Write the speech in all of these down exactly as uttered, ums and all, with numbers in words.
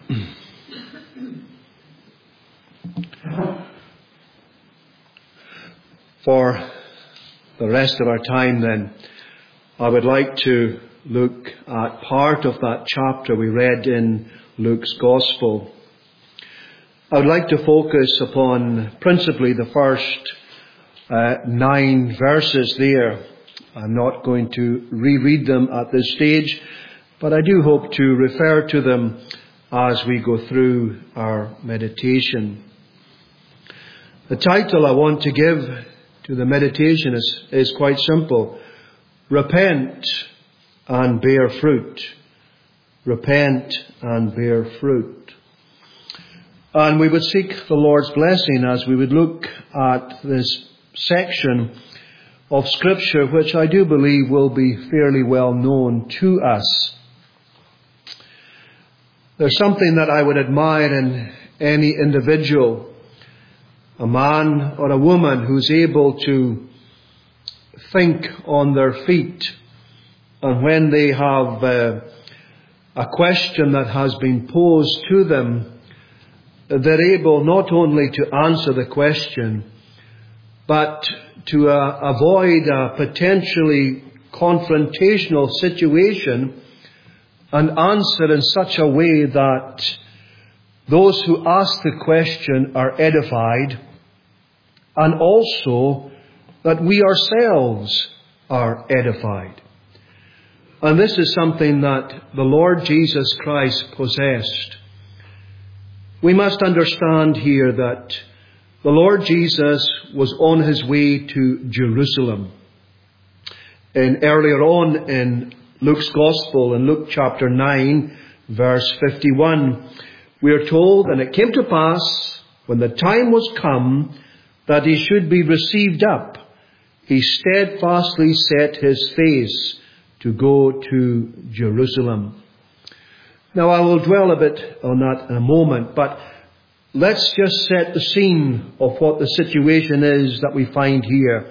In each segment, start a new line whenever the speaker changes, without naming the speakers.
For the rest of our time then, I would like to look at part of that chapter we read in Luke's Gospel. I would like to focus upon principally the first uh, nine verses there. I'm not going to reread them at this stage, but I do hope to refer to them as we go through our meditation. The title I want to give to the meditation is, is quite simple. Repent and bear fruit. Repent and bear fruit. And we would seek the Lord's blessing as we would look at this section of Scripture, which I do believe will be fairly well known to us. There's something that I would admire in any individual, a man or a woman who's able to think on their feet, and when they have uh, a question that has been posed to them, they're able not only to answer the question, but to uh, avoid a potentially confrontational situation and answer in such a way that those who ask the question are edified, and also that we ourselves are edified. And this is something that the Lord Jesus Christ possessed. We must understand here that the Lord Jesus was on his way to Jerusalem. And earlier on in Luke's Gospel, in Luke chapter nine, verse fifty-one, we are told, "And it came to pass, when the time was come, that he should be received up, he steadfastly set his face to go to Jerusalem." Now I will dwell a bit on that in a moment, but let's just set the scene of what the situation is that we find here.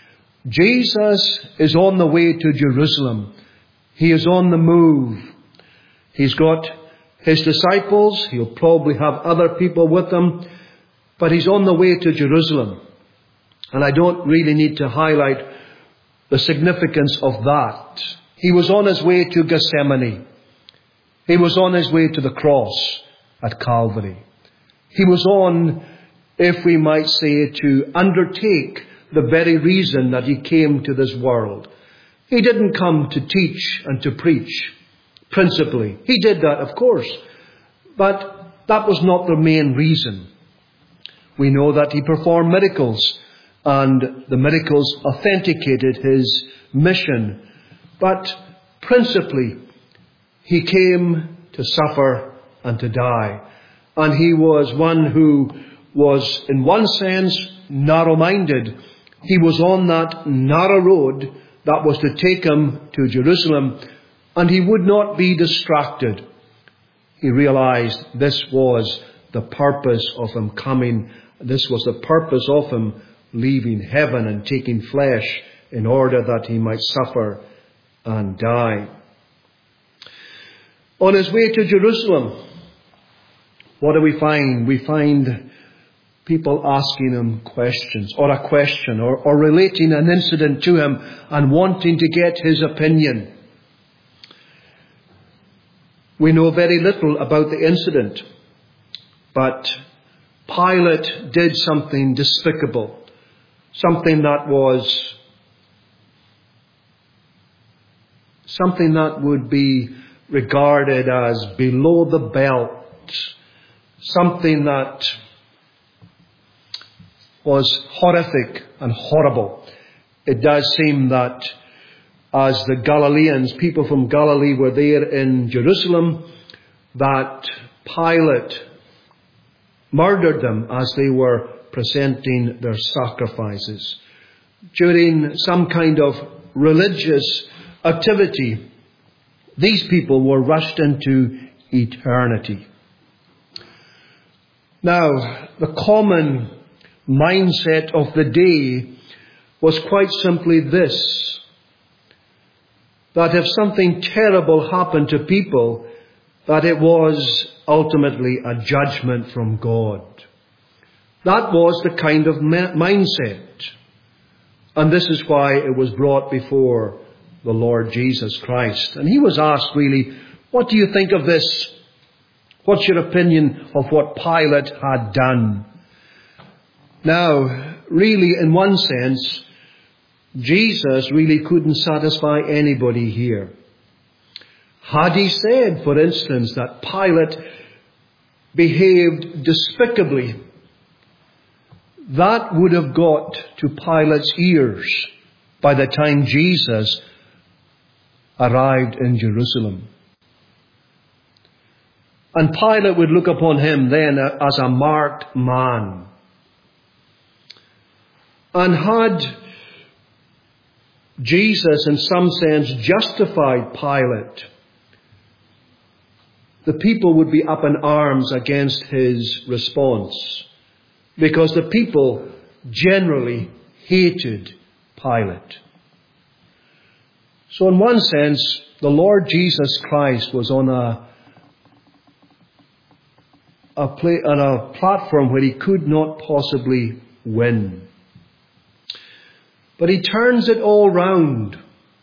Jesus is on the way to Jerusalem. He is on the move. He's got his disciples. He'll probably have other people with him, but he's on the way to Jerusalem. And I don't really need to highlight the significance of that. He was on his way to Gethsemane. He was on his way to the cross at Calvary. He was on, if we might say, to undertake the very reason that he came to this world. He didn't come to teach and to preach, principally. He did that, of course, but that was not the main reason. We know that he performed miracles, and the miracles authenticated his mission. But principally, he came to suffer and to die. And he was one who was, in one sense, narrow-minded. He was on that narrow road that was to take him to Jerusalem, and he would not be distracted. He realized this was the purpose of him coming. This was the purpose of him leaving heaven and taking flesh in order that he might suffer and die. On his way to Jerusalem, what do we find? We find people asking him questions, or a question, or, or relating an incident to him and wanting to get his opinion. We know very little about the incident, but Pilate did something despicable, something that was, something that would be regarded as below the belt, something that was horrific and horrible. It does seem that as the Galileans, people from Galilee, were there in Jerusalem, that Pilate murdered them as they were presenting their sacrifices. During some kind of religious activity, these people were rushed into eternity. Now, the common mindset of the day was quite simply this: that if something terrible happened to people, that it was ultimately a judgment from God. That was the kind of mindset. And this is why it was brought before the Lord Jesus Christ. And he was asked really, what do you think of this? What's your opinion of what Pilate had done? Now, really, in one sense, Jesus really couldn't satisfy anybody here. Had he said, for instance, that Pilate behaved despicably, that would have got to Pilate's ears by the time Jesus arrived in Jerusalem. And Pilate would look upon him then as a marked man. And had Jesus in some sense justified Pilate, the people would be up in arms against his response, because the people generally hated Pilate. So in one sense, the Lord Jesus Christ was on a, a, play, on a platform where he could not possibly win. But he turns it all round.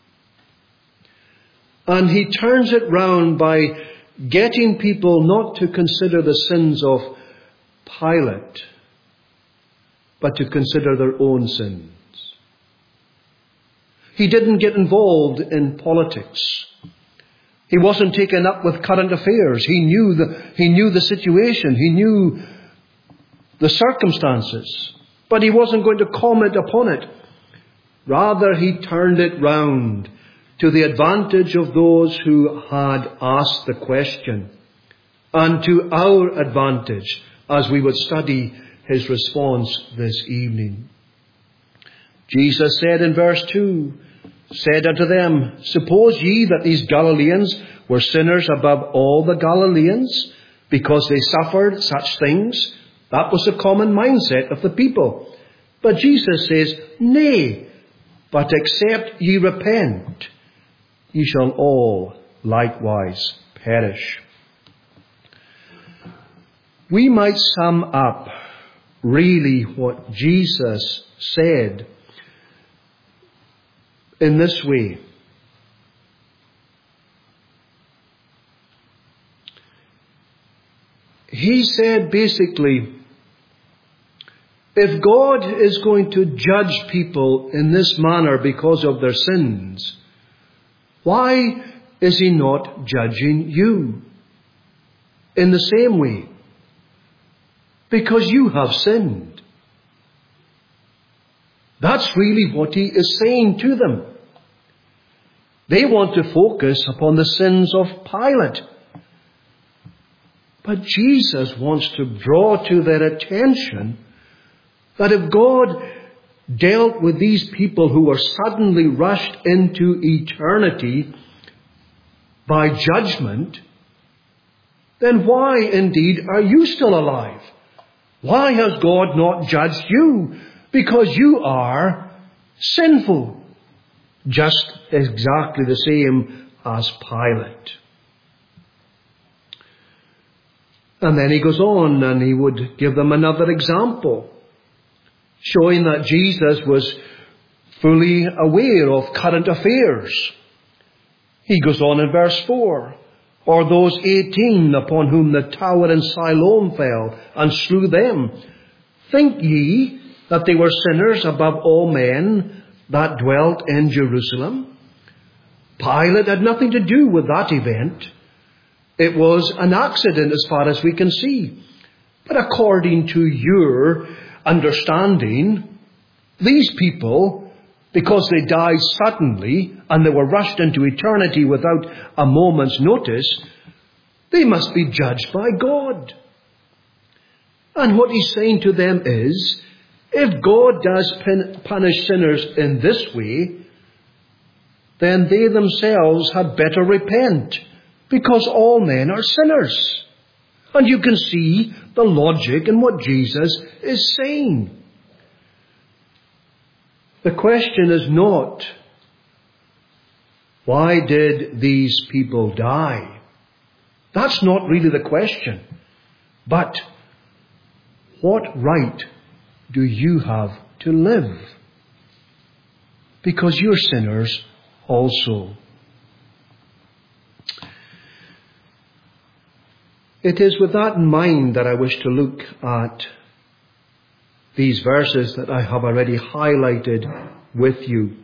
And he turns it round by getting people not to consider the sins of Pilate, but to consider their own sins. He didn't get involved in politics. He wasn't taken up with current affairs. He knew the, he knew the situation. He knew the circumstances. But he wasn't going to comment upon it. Rather, he turned it round to the advantage of those who had asked the question, and to our advantage as we would study his response this evening. Jesus said in verse two, said unto them, suppose ye that these Galileans were sinners above all the Galileans, because they suffered such things? That was the common mindset of the people. But Jesus says, nay, but except ye repent, ye shall all likewise perish. We might sum up really what Jesus said in this way. He said basically, if God is going to judge people in this manner because of their sins, why is he not judging you in the same way? Because you have sinned. That's really what he is saying to them. They want to focus upon the sins of Pilate. But Jesus wants to draw to their attention that if God dealt with these people who were suddenly rushed into eternity by judgment, then why indeed are you still alive? Why has God not judged you? Because you are sinful, just exactly the same as Pilate. And then he goes on and he would give them another example, showing that Jesus was fully aware of current affairs. He goes on in verse four, or those eighteen upon whom the tower in Siloam fell and slew them. Think ye that they were sinners above all men that dwelt in Jerusalem? Pilate had nothing to do with that event. It was an accident as far as we can see. But according to your understanding, these people, because they died suddenly and they were rushed into eternity without a moment's notice, they must be judged by God. And what he's saying to them is, if God does punish sinners in this way, then they themselves had better repent, because all men are sinners. And you can see the logic in what Jesus is saying. The question is not, why did these people die? That's not really the question. But what right do you have to live? Because you're sinners also. It is with that in mind that I wish to look at these verses that I have already highlighted with you.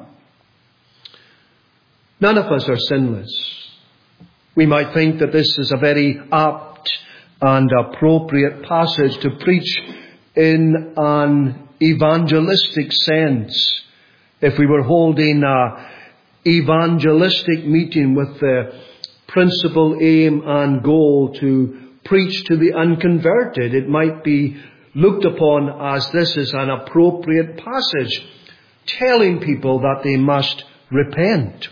None of us are sinless. We might think that this is a very apt and appropriate passage to preach in an evangelistic sense. If we were holding an evangelistic meeting with the principal aim and goal to preach to the unconverted, it might be looked upon as this is an appropriate passage telling people that they must repent.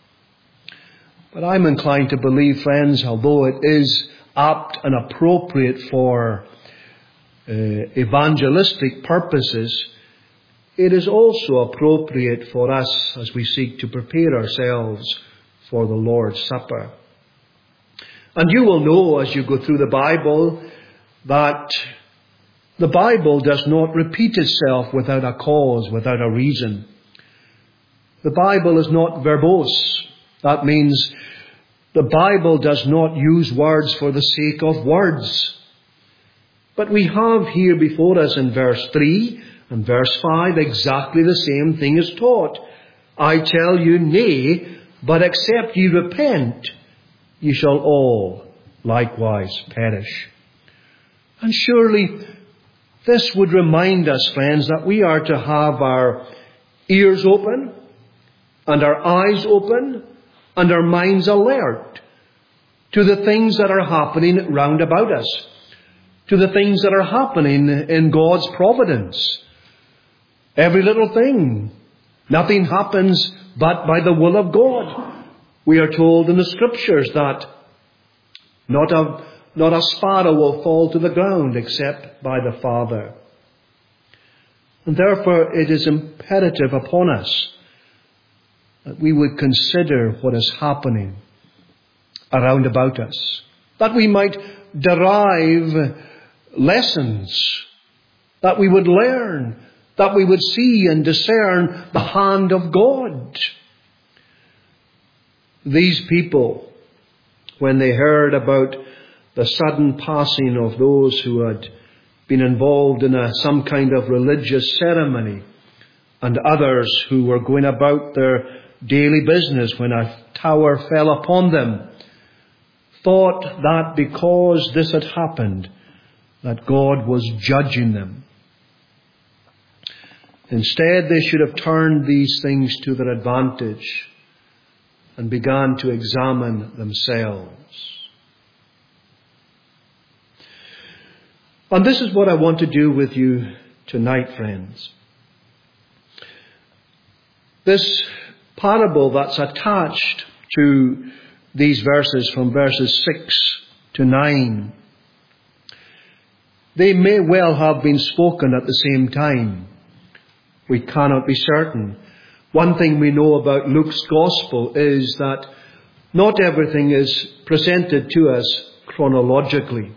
But I'm inclined to believe, friends, although it is apt and appropriate for uh, evangelistic purposes, it is also appropriate for us as we seek to prepare ourselves for the Lord's Supper. And you will know as you go through the Bible that the Bible does not repeat itself without a cause, without a reason. The Bible is not verbose. That means the Bible does not use words for the sake of words. But we have here before us in verse three and verse five exactly the same thing is taught. I tell you, nay, but except ye repent, ye shall all likewise perish. And surely this would remind us, friends, that we are to have our ears open and our eyes open and our minds alert to the things that are happening round about us, to the things that are happening in God's providence. Every little thing. Nothing happens but by the will of God. We are told in the Scriptures that not a, not a sparrow will fall to the ground except by the Father. And therefore it is imperative upon us that we would consider what is happening around about us, that we might derive lessons, that we would learn, that we would see and discern the hand of God. These people, when they heard about the sudden passing of those who had been involved in a, some kind of religious ceremony, and others who were going about their daily business when a tower fell upon them, thought that because this had happened, that God was judging them. Instead, they should have turned these things to their advantage and began to examine themselves. And this is what I want to do with you tonight, friends. This parable that's attached to these verses from verses six to nine, they may well have been spoken at the same time. We cannot be certain. One thing we know about Luke's Gospel is that not everything is presented to us chronologically.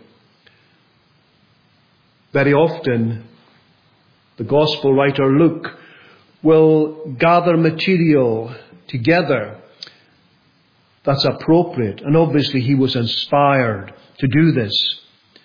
Very often, the Gospel writer Luke will gather material together that's appropriate. And obviously he was inspired to do this.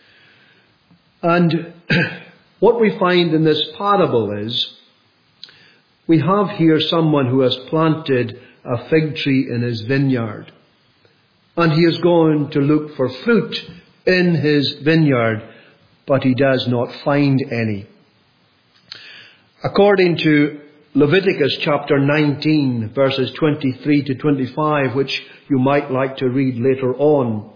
And what we find in this parable is, we have here someone who has planted a fig tree in his vineyard. And he is going to look for fruit in his vineyard, but he does not find any. According to Leviticus chapter nineteen, verses twenty-three to twenty-five, which you might like to read later on,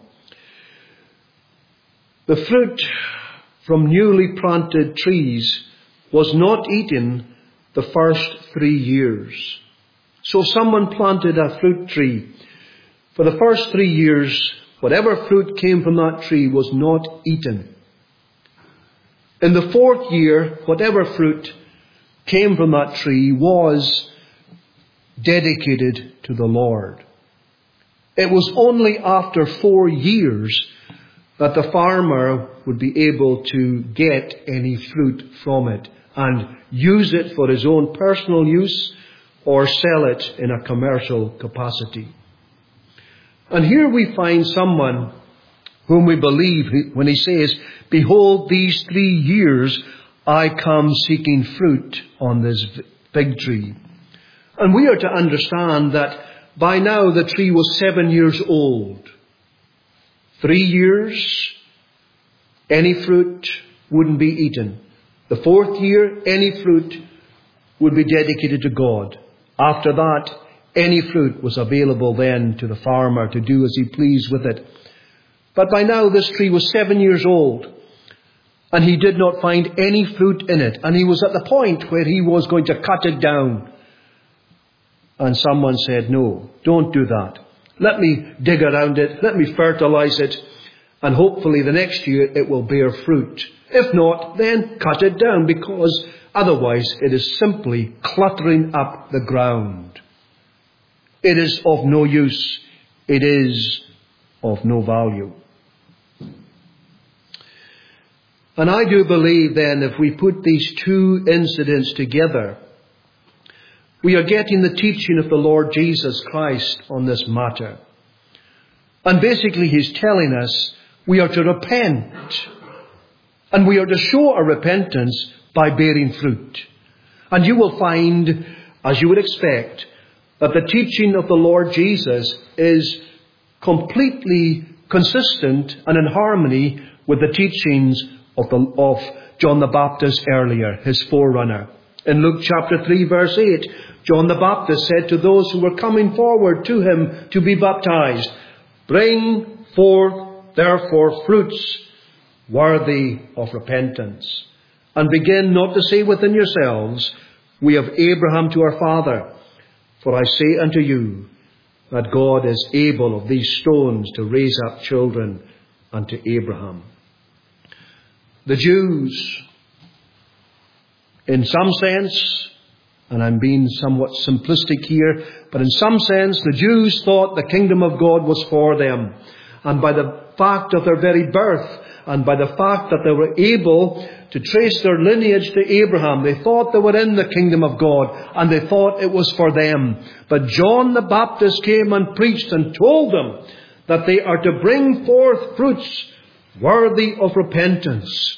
the fruit from newly planted trees was not eaten the first three years. So someone planted a fruit tree. For the first three years, whatever fruit came from that tree was not eaten. In the fourth year, whatever fruit came from that tree was dedicated to the Lord. It was only after four years that the farmer would be able to get any fruit from it and use it for his own personal use or sell it in a commercial capacity. And here we find someone whom we believe when he says, "Behold, these three years I come seeking fruit on this fig tree." And we are to understand that by now the tree was seven years old. Three years, any fruit wouldn't be eaten. The fourth year, any fruit would be dedicated to God. After that, any fruit was available then to the farmer to do as he pleased with it. But by now this tree was seven years old, and he did not find any fruit in it. And he was at the point where he was going to cut it down. And someone said, "No, don't do that. Let me dig around it, let me fertilize it, and hopefully the next year it will bear fruit. If not, then cut it down, because otherwise it is simply cluttering up the ground. It is of no use. It is of no value." And I do believe then, if we put these two incidents together, we are getting the teaching of the Lord Jesus Christ on this matter. And basically he's telling us we are to repent. And we are to show our repentance by bearing fruit. And you will find, as you would expect, that the teaching of the Lord Jesus is completely consistent and in harmony with the teachings of, the, of John the Baptist earlier, his forerunner. In Luke chapter three verse eight, John the Baptist said to those who were coming forward to him to be baptized, "Bring forth therefore fruits worthy of repentance. And begin not to say within yourselves, we have Abraham to our father. For I say unto you that God is able of these stones to raise up children unto Abraham." The Jews, in some sense, and I'm being somewhat simplistic here, but in some sense the Jews thought the kingdom of God was for them. And by the fact of their very birth, and by the fact that they were able to trace their lineage to Abraham, they thought they were in the kingdom of God, and they thought it was for them. But John the Baptist came and preached and told them that they are to bring forth fruits worthy of repentance.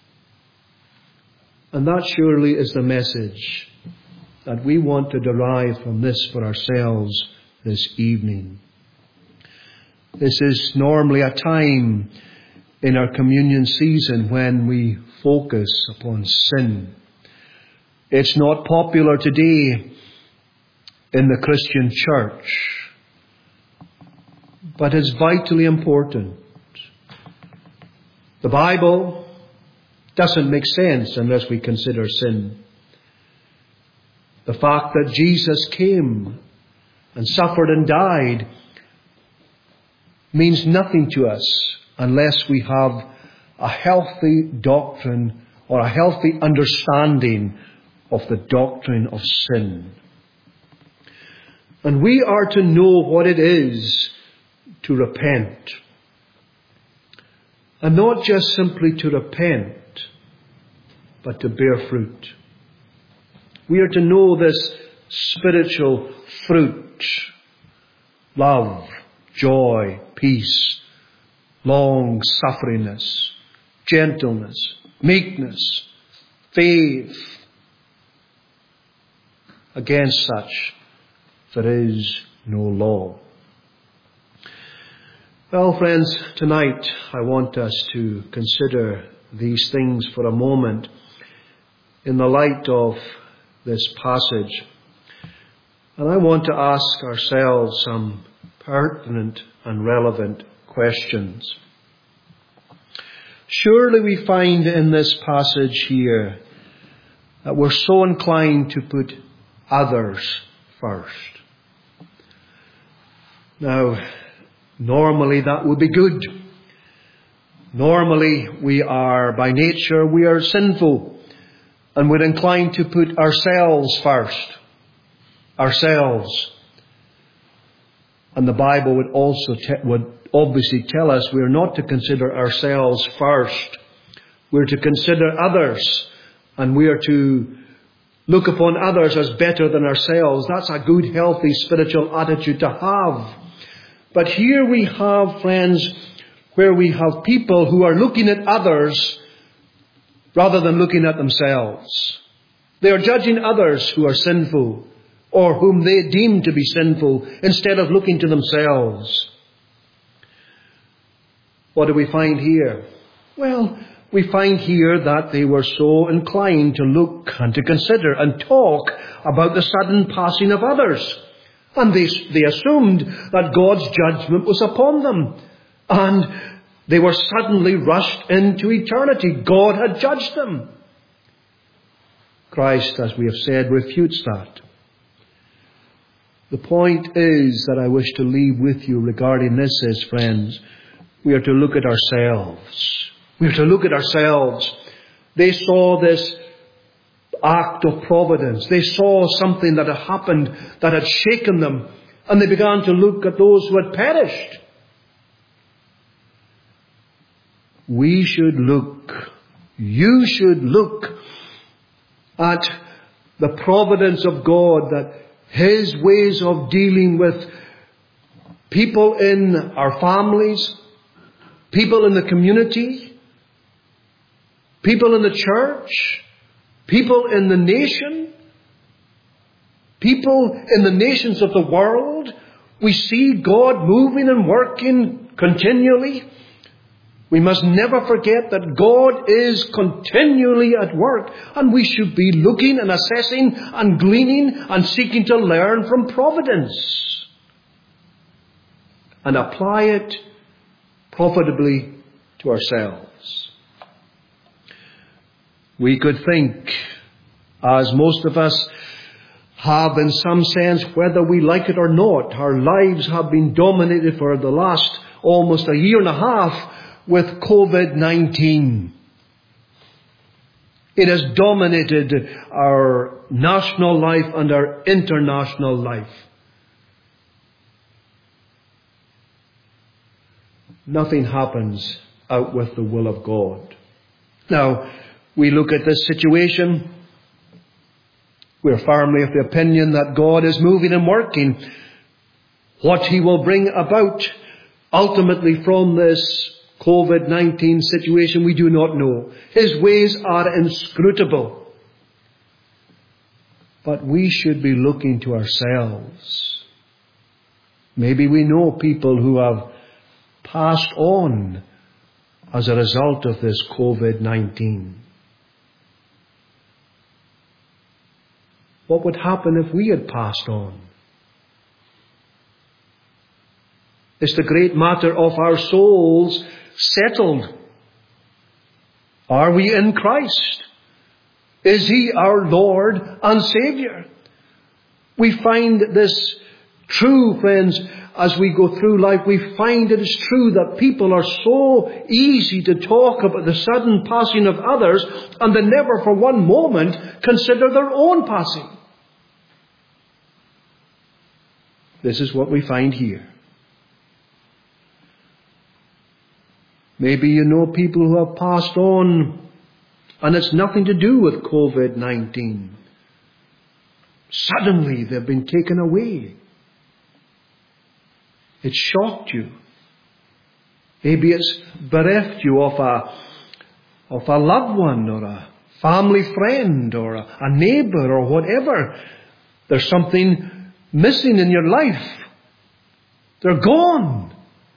And that surely is the message that we want to derive from this for ourselves this evening. This is normally a time in our communion season when we focus upon sin. It's not popular today in the Christian church, but it's vitally important. The Bible doesn't make sense unless we consider sin. The fact that Jesus came and suffered and died means nothing to us unless we have a healthy doctrine or a healthy understanding of the doctrine of sin. And we are to know what it is to repent. And not just simply to repent, but to bear fruit. We are to know this spiritual fruit: love, joy, peace, long-sufferingness, gentleness, meekness, faith. Against such there is no law. Well, friends, tonight I want us to consider these things for a moment in the light of this passage. And I want to ask ourselves some pertinent and relevant questions. Surely we find in this passage here that we're so inclined to put others first. Now, normally that would be good. Normally we are, by nature, we are sinful, and we're inclined to put ourselves first. Ourselves. And the Bible would also te- would obviously tell us we're not to consider ourselves first. We're to consider others, and we are to look upon others as better than ourselves. That's a good, healthy spiritual attitude to have. But here we have, friends, where we have people who are looking at others rather than looking at themselves. They are judging others who are sinful or whom they deem to be sinful instead of looking to themselves. What do we find here? Well, we find here that they were so inclined to look and to consider and talk about the sudden passing of others. And they, they assumed that God's judgment was upon them. And they were suddenly rushed into eternity. God had judged them. Christ, as we have said, refutes that. The point is that I wish to leave with you regarding this is, friends, we are to look at ourselves. We are to look at ourselves. They saw this act of providence. They saw something that had happened that had shaken them. And they began to look at those who had perished. We should look, you should look at the providence of God, that His ways of dealing with people in our families, people in the community, people in the church, people in the nation, people in the nations of the world. We see God moving and working continually. We must never forget that God is continually at work, and we should be looking and assessing and gleaning and seeking to learn from providence and apply it profitably to ourselves. We could think, as most of us have in some sense, whether we like it or not, our lives have been dominated for the last almost a year and a half with covid nineteen. It has dominated our national life and our international life. Nothing happens out with the will of God. Now, we look at this situation. We're firmly of the opinion that God is moving and working. What He will bring about ultimately from this covid nineteen situation, we do not know. His ways are inscrutable. But we should be looking to ourselves. Maybe we know people who have passed on as a result of this covid nineteen. What would happen if we had passed on? Is the great matter of our souls settled? Are we in Christ? Is He our Lord and Saviour? We find this true, friends, as we go through life. We find it is true that people are so easy to talk about the sudden passing of others, and they never for one moment consider their own passing. This is what we find here. Maybe you know people who have passed on, and it's nothing to do with covid nineteen. Suddenly they've been taken away. It shocked you. Maybe it's bereft you of a, of a loved one or a family friend or a, a neighbour or whatever. There's something missing in your life. They're gone.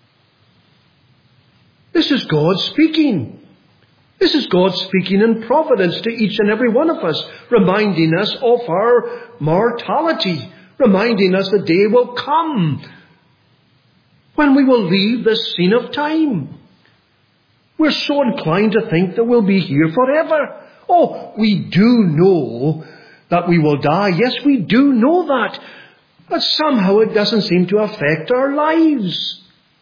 This is God speaking. This is God speaking in providence to each and every one of us, reminding us of our mortality, reminding us the day will come when we will leave this scene of time. We're so inclined to think that we'll be here forever. Oh, we do know that we will die. Yes, we do know that. But somehow it doesn't seem to affect our lives.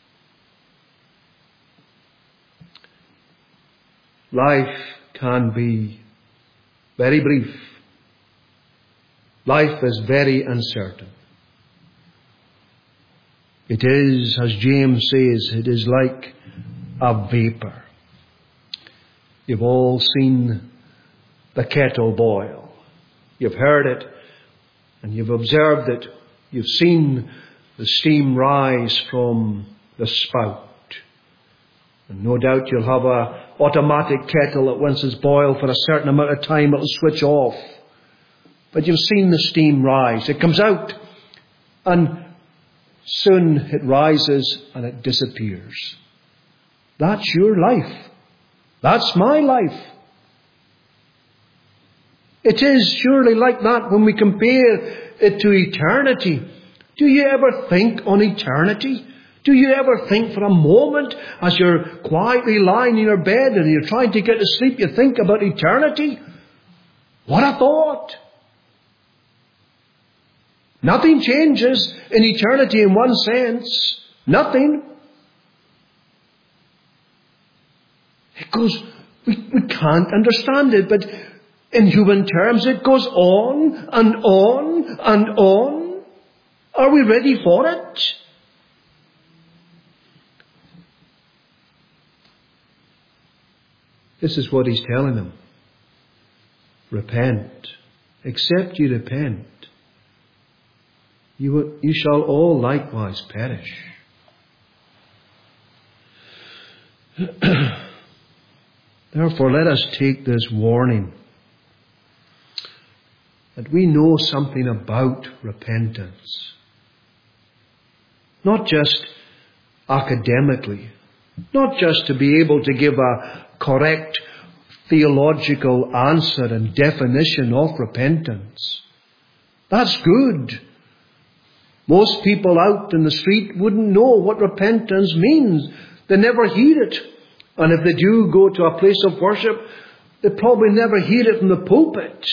Life can be very brief. Life is very uncertain. It is, as James says, it is like a vapour. You've all seen the kettle boil. You've heard it and you've observed it. You've seen the steam rise from the spout. And no doubt you'll have a automatic kettle that once it's boiled for a certain amount of time, it'll switch off. But you've seen the steam rise. It comes out and soon it rises and it disappears. That's your life. That's my life. It is surely like that when we compare it to eternity. Do you ever think on eternity? Do you ever think for a moment as you're quietly lying in your bed and you're trying to get to sleep, you think about eternity? What a thought! Nothing changes in eternity in one sense. Nothing. It goes, we, we can't understand it, but in human terms it goes on and on and on. Are we ready for it? This is what he's telling them. Repent. Except you repent, you, will, you shall all likewise perish. Therefore, let us take this warning that we know something about repentance. Not just academically, not just to be able to give a correct theological answer and definition of repentance. That's good. Most people out in the street wouldn't know what repentance means. They never hear it. And if they do go to a place of worship, they probably never hear it from the pulpit.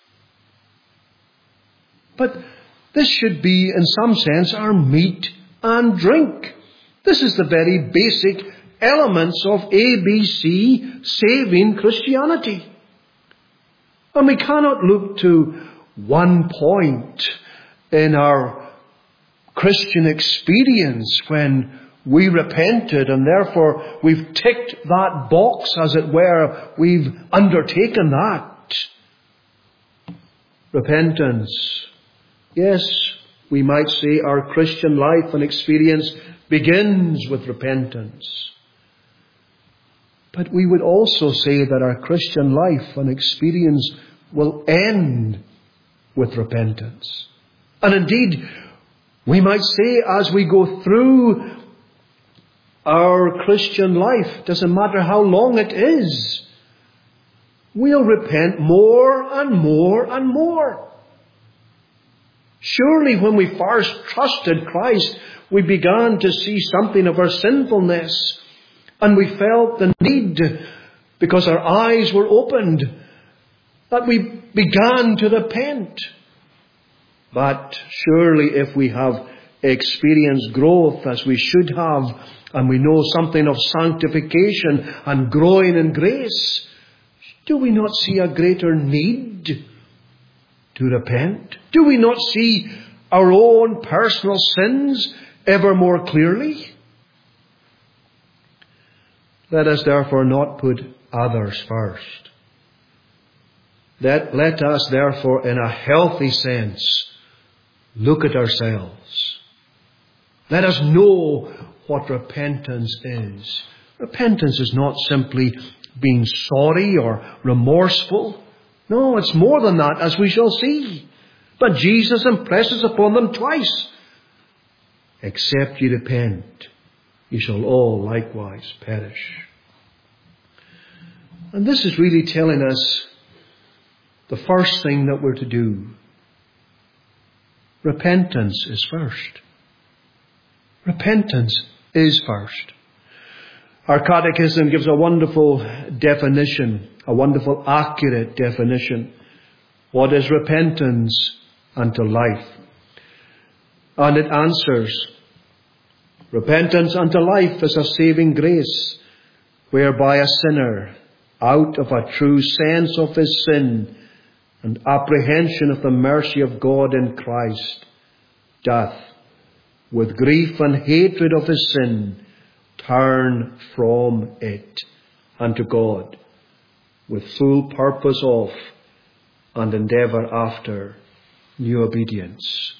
But this should be, in some sense, our meat and drink. This is the very basic elements of A B C saving Christianity. And we cannot look to one point in our Christian experience when we repented and therefore we've ticked that box, as it were, we've undertaken that. Repentance. Yes, we might say our Christian life and experience begins with repentance. But we would also say that our Christian life and experience will end with repentance. And indeed, we might say as we go through our Christian life, doesn't matter how long it is, we'll repent more and more and more. Surely when we first trusted Christ, we began to see something of our sinfulness. And we felt the need, because our eyes were opened, that we began to repent. But surely if we have experienced growth as we should have, and we know something of sanctification and growing in grace, do we not see a greater need to repent? Do we not see our own personal sins ever more clearly? Let us therefore not put others first. Let, let us therefore, in a healthy sense, look at ourselves. Let us know what repentance is. Repentance is not simply being sorry or remorseful. No, it's more than that, as we shall see. But Jesus impresses upon them twice. Except you repent, you shall all likewise perish. And this is really telling us the first thing that we're to do. Repentance is first. Repentance is first. Our catechism gives a wonderful definition, a wonderful accurate definition. What is repentance unto life? And it answers, repentance unto life is a saving grace, whereby a sinner, out of a true sense of his sin and apprehension of the mercy of God in Christ, doth with grief and hatred of his sin, turn from it unto God, with full purpose of and endeavour after new obedience.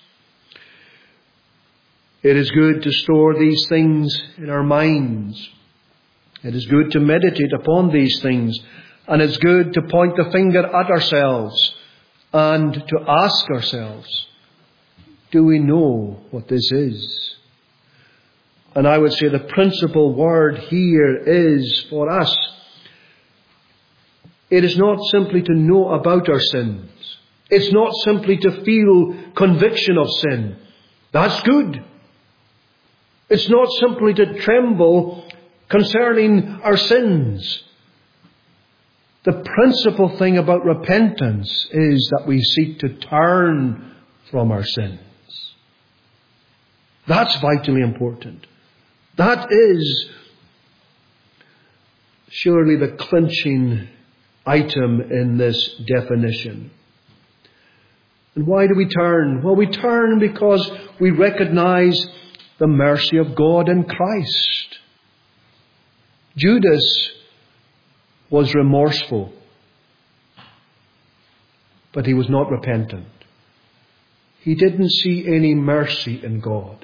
It is good to store these things in our minds. It is good to meditate upon these things. And it's good to point the finger at ourselves and to ask ourselves, do we know what this is? And I would say the principal word here is for us. It is not simply to know about our sins. It's not simply to feel conviction of sin. That's good. It's not simply to tremble concerning our sins. The principal thing about repentance is that we seek to turn from our sins. That's vitally important. That is surely the clinching item in this definition. And why do we turn? Well, we turn because we recognize the mercy of God in Christ. Judas was remorseful, but he was not repentant. He didn't see any mercy in God.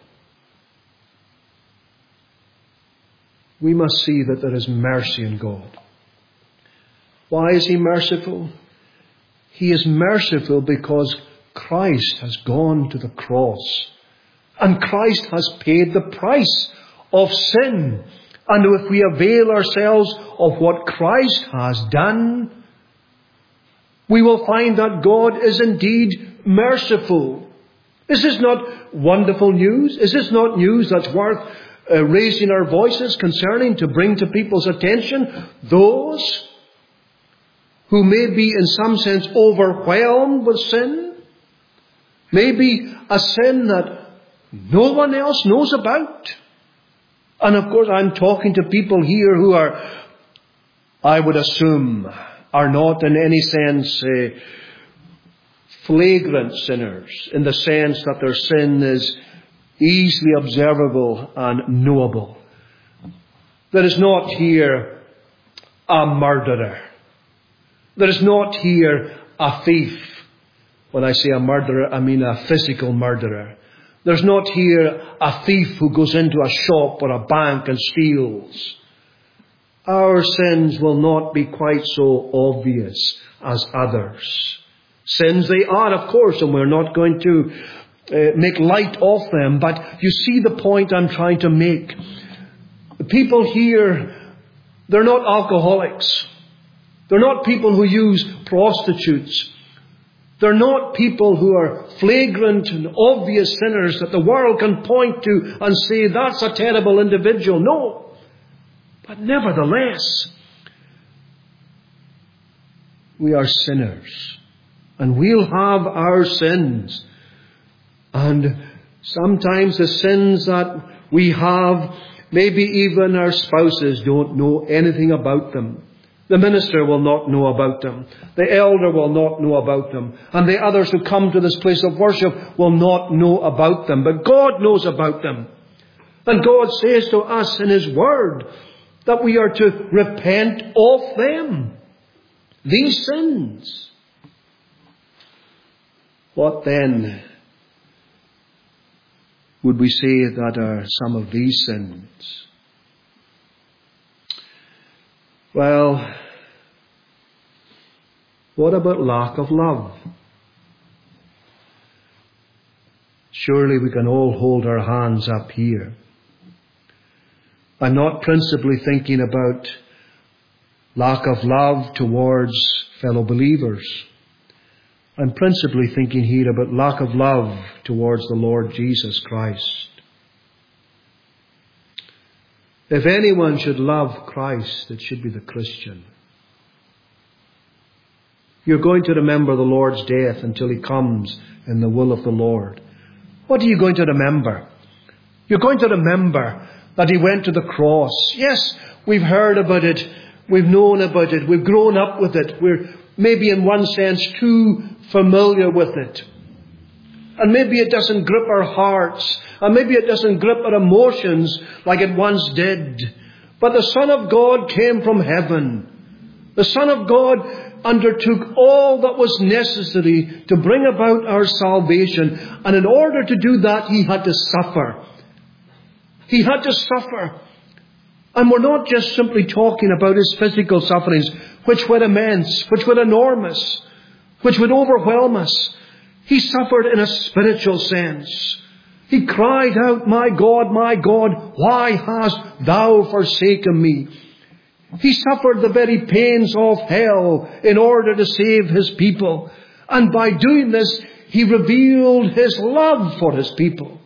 We must see that there is mercy in God. Why is he merciful? He is merciful because Christ has gone to the cross. And Christ has paid the price of sin. And if we avail ourselves of what Christ has done, we will find that God is indeed merciful. Is this not wonderful news? Is this not news that's worth uh, raising our voices concerning, to bring to people's attention those who may be in some sense overwhelmed with sin? Maybe a sin that no one else knows about. And of course I'm talking to people here who are, I would assume, are not in any sense uh, flagrant sinners, in the sense that their sin is easily observable and knowable. There is not here a murderer. There is not here a thief. When I say a murderer, I mean a physical murderer. There's not here a thief who goes into a shop or a bank and steals. Our sins will not be quite so obvious as others. Sins they are, of course, and we're not going to uh, make light of them. But you see the point I'm trying to make. The people here, they're not alcoholics. They're not people who use prostitutes. They're not people who are flagrant and obvious sinners that the world can point to and say, that's a terrible individual. No. But nevertheless, we are sinners. And we'll have our sins. And sometimes the sins that we have, maybe even our spouses don't know anything about them. The minister will not know about them. The elder will not know about them. And the others who come to this place of worship will not know about them. But God knows about them. And God says to us in His Word that we are to repent of them. These sins. What then would we say that are some of these sins? Well, what about lack of love? Surely we can all hold our hands up here. I'm not principally thinking about lack of love towards fellow believers. I'm principally thinking here about lack of love towards the Lord Jesus Christ. If anyone should love Christ, it should be the Christian. You're going to remember the Lord's death until He comes in the will of the Lord. What are you going to remember? You're going to remember that He went to the cross. Yes, we've heard about it. We've known about it. We've grown up with it. We're maybe in one sense too familiar with it. And maybe it doesn't grip our hearts. And maybe it doesn't grip our emotions like it once did. But the Son of God came from heaven. The Son of God undertook all that was necessary to bring about our salvation. And in order to do that, He had to suffer. He had to suffer. And we're not just simply talking about His physical sufferings, which were immense, which were enormous, which would overwhelm us. He suffered in a spiritual sense. He cried out, "My God, my God, why hast thou forsaken me?" He suffered the very pains of hell in order to save His people. And by doing this, He revealed His love for His people.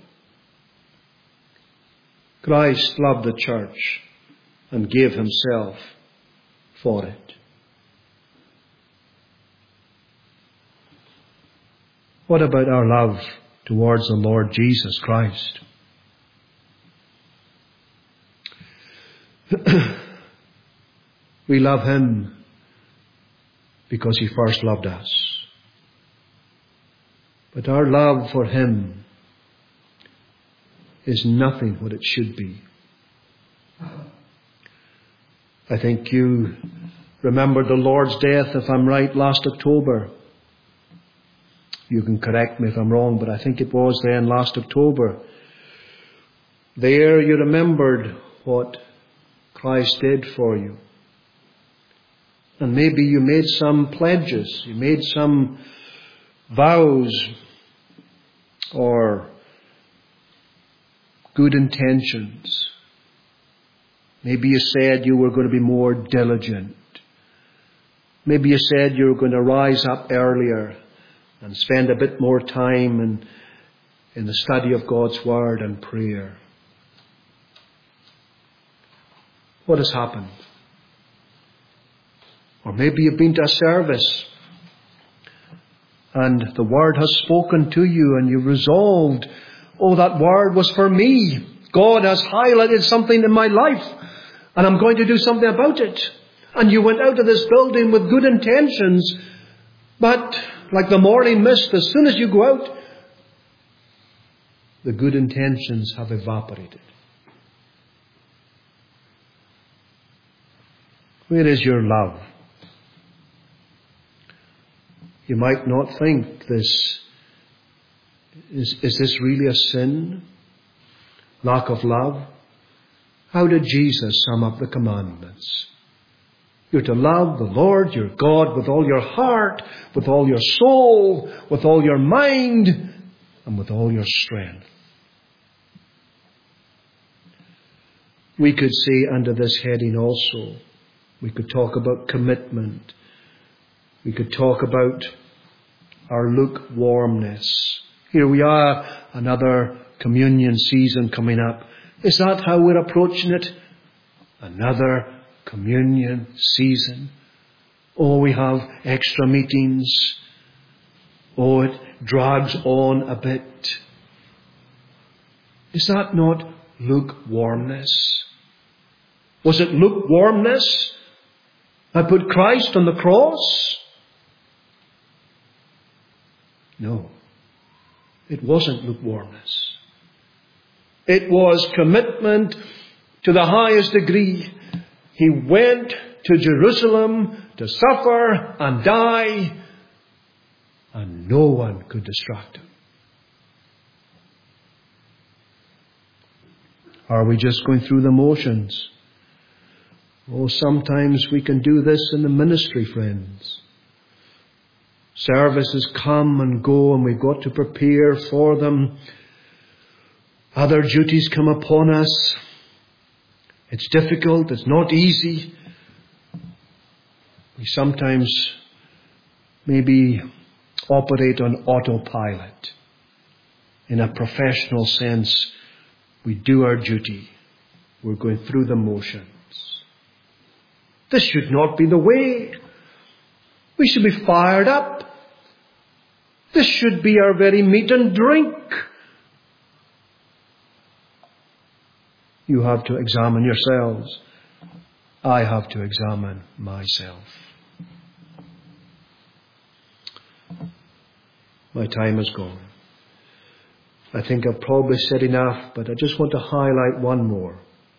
Christ loved the church and gave Himself for it. What about our love towards the Lord Jesus Christ? We love Him because He first loved us. But our love for Him is nothing what it should be. I think you remember the Lord's death, if I'm right, last October. You can correct me if I'm wrong, but I think it was then, last October. There you remembered what Christ did for you. And maybe you made some pledges, you made some vows or good intentions. Maybe you said you were going to be more diligent. Maybe you said you were going to rise up earlier and spend a bit more time in, in the study of God's Word and prayer. What has happened? Or maybe you've been to a service and the Word has spoken to you and you've resolved, oh, that Word was for me. God has highlighted something in my life and I'm going to do something about it. And you went out of this building with good intentions, but like the morning mist, as soon as you go out, the good intentions have evaporated. Where is your love? You might not think this, is, is this really a sin? Lack of love? How did Jesus sum up the commandments? You're to love the Lord your God with all your heart, with all your soul, with all your mind, and with all your strength. We could say under this heading also, we could talk about commitment. We could talk about our lukewarmness. Here we are, another communion season coming up. Is that how we're approaching it? Another communion season. Oh, we have extra meetings. Oh, it drags on a bit. Is that not lukewarmness? Was it lukewarmness that put Christ on the cross? No, it wasn't lukewarmness. It was commitment to the highest degree. He went to Jerusalem to suffer and die, and no one could distract him. Are we just going through the motions? Oh, sometimes we can do this in the ministry, friends. Services come and go, and we've got to prepare for them. Other duties come upon us. It's difficult. It's not easy. We sometimes maybe operate on autopilot. In a professional sense, we do our duty. We're going through the motions. This should not be the way. We should be fired up. This should be our very meat and drink. You have to examine yourselves. I have to examine myself. My time is gone. I think I've probably said enough, but I just want to highlight one more.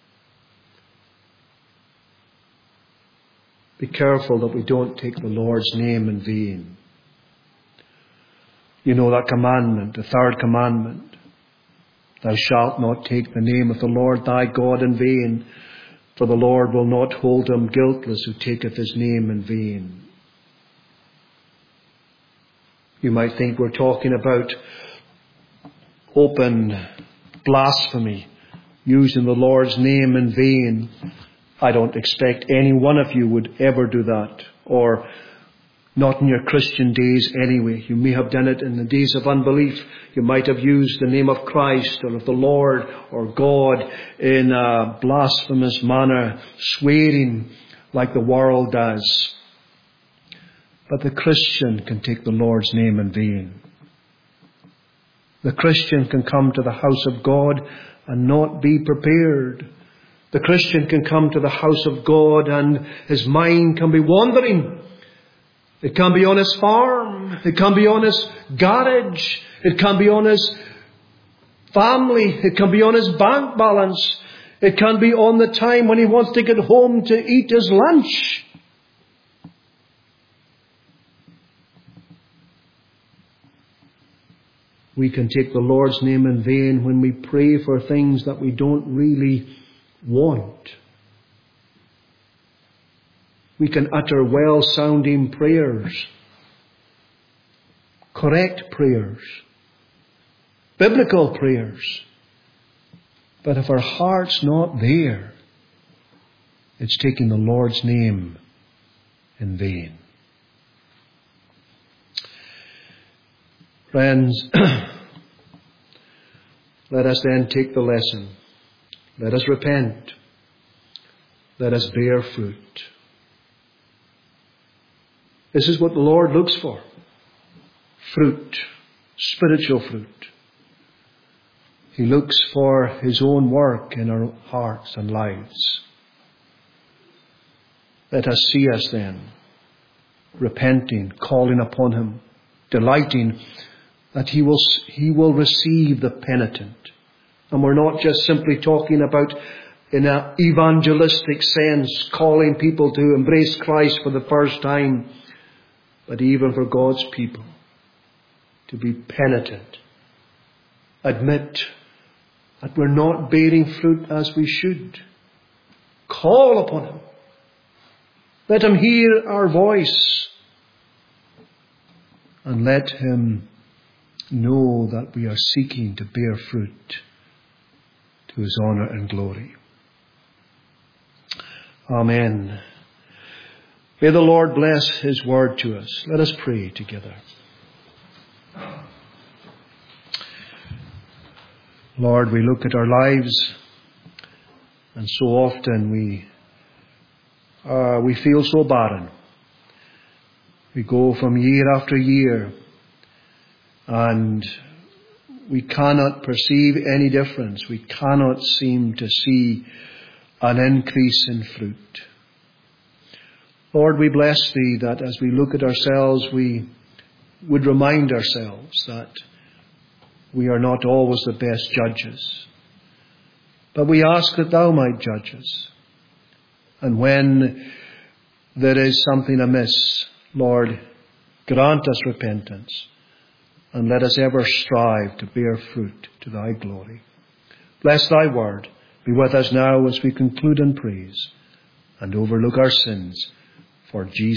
Be careful that we don't take the Lord's name in vain. You know that commandment, the third commandment. Thou shalt not take the name of the Lord thy God in vain, for the Lord will not hold him guiltless who taketh his name in vain. You might think we're talking about open blasphemy, using the Lord's name in vain. I don't expect any one of you would ever do that, or not in your Christian days anyway. You may have done it in the days of unbelief. You might have used the name of Christ or of the Lord or God in a blasphemous manner, swearing like the world does. But the Christian can take the Lord's name in vain. The Christian can come to the house of God and not be prepared. The Christian can come to the house of God and his mind can be wandering. It can be on his farm. It can be on his garage. It can be on his family. It can be on his bank balance. It can be on the time when he wants to get home to eat his lunch. We can take the Lord's name in vain when we pray for things that we don't really want. We can utter well-sounding prayers, correct prayers, biblical prayers. But if our heart's not there, it's taking the Lord's name in vain. Friends, let us then take the lesson. Let us repent. Let us bear fruit. This is what the Lord looks for. Fruit. Spiritual fruit. He looks for his own work in our hearts and lives. Let us see us then, repenting, calling upon him, delighting that he will, he will receive the penitent. And we're not just simply talking about in an evangelistic sense, calling people to embrace Christ for the first time, but even for God's people to be penitent. Admit that we're not bearing fruit as we should. Call upon him. Let him hear our voice. And let him know that we are seeking to bear fruit to his honor and glory. Amen. May the Lord bless his word to us. Let us pray together. Lord, we look at our lives and so often we uh, we feel so barren. We go from year after year and we cannot perceive any difference. We cannot seem to see an increase in fruit. Lord, we bless thee that as we look at ourselves, we would remind ourselves that we are not always the best judges. But we ask that thou might judge us. And when there is something amiss, Lord, grant us repentance. And let us ever strive to bear fruit to thy glory. Bless thy word. Be with us now as we conclude in praise and overlook our sins for Jesus'